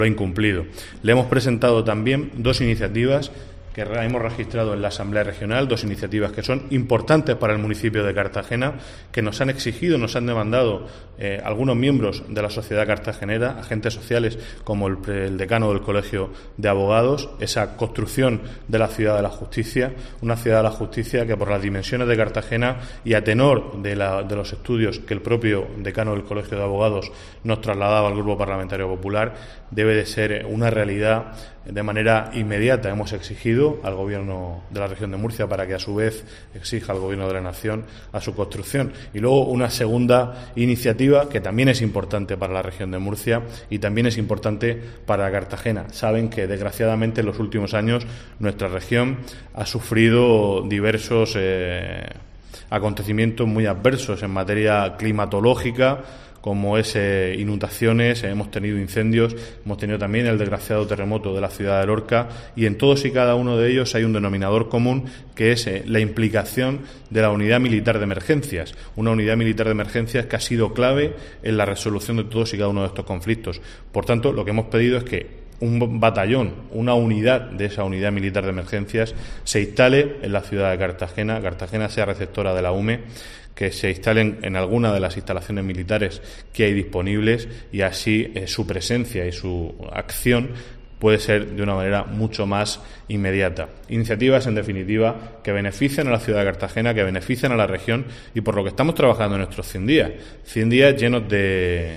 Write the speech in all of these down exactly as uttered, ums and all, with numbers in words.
lo ha incumplido. Le hemos presentado también dos iniciativas que hemos registrado en la Asamblea Regional, dos iniciativas que son importantes para el municipio de Cartagena, que nos han exigido, nos han demandado eh, algunos miembros de la sociedad cartagenera, agentes sociales como el, el decano del Colegio de Abogados, esa construcción de la ciudad de la justicia, una ciudad de la justicia que por las dimensiones de Cartagena y a tenor de, la, de los estudios que el propio decano del Colegio de Abogados nos trasladaba al Grupo Parlamentario Popular, debe de ser una realidad de manera inmediata. Hemos exigido al Gobierno de la región de Murcia para que a su vez exija al Gobierno de la Nación a su construcción. Y luego una segunda iniciativa que también es importante para la región de Murcia y también es importante para Cartagena. Saben que desgraciadamente en los últimos años nuestra región ha sufrido diversos eh, acontecimientos muy adversos en materia climatológica, como es eh, inundaciones, eh, hemos tenido incendios, hemos tenido también el desgraciado terremoto de la ciudad de Lorca, y en todos y cada uno de ellos hay un denominador común, que es eh, la implicación de la unidad militar de emergencias, una unidad militar de emergencias que ha sido clave en la resolución de todos y cada uno de estos conflictos. Por tanto, lo que hemos pedido es que un batallón, una unidad de esa unidad militar de emergencias se instale en la ciudad de Cartagena, Cartagena sea receptora de la U M E, que se instalen en alguna de las instalaciones militares que hay disponibles, y así eh, su presencia y su acción puede ser de una manera mucho más inmediata. Iniciativas, en definitiva, que benefician a la ciudad de Cartagena, que benefician a la región, y por lo que estamos trabajando en nuestros cien días. cien días llenos de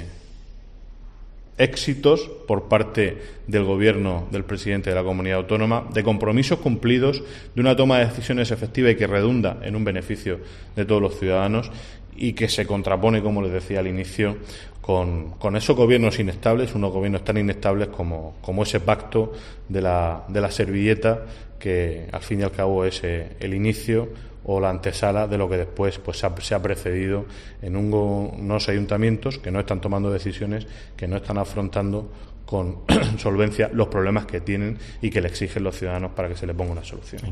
éxitos por parte del Gobierno del presidente de la Comunidad Autónoma, de compromisos cumplidos, de una toma de decisiones efectiva y que redunda en un beneficio de todos los ciudadanos, y que se contrapone, como les decía al inicio, con, con esos gobiernos inestables, unos gobiernos tan inestables como, como ese pacto de la, de la servilleta, que al fin y al cabo es eh, el inicio o la antesala de lo que después pues se ha, se ha precedido en un, unos ayuntamientos que no están tomando decisiones, que no están afrontando con solvencia los problemas que tienen y que le exigen los ciudadanos para que se le ponga una solución.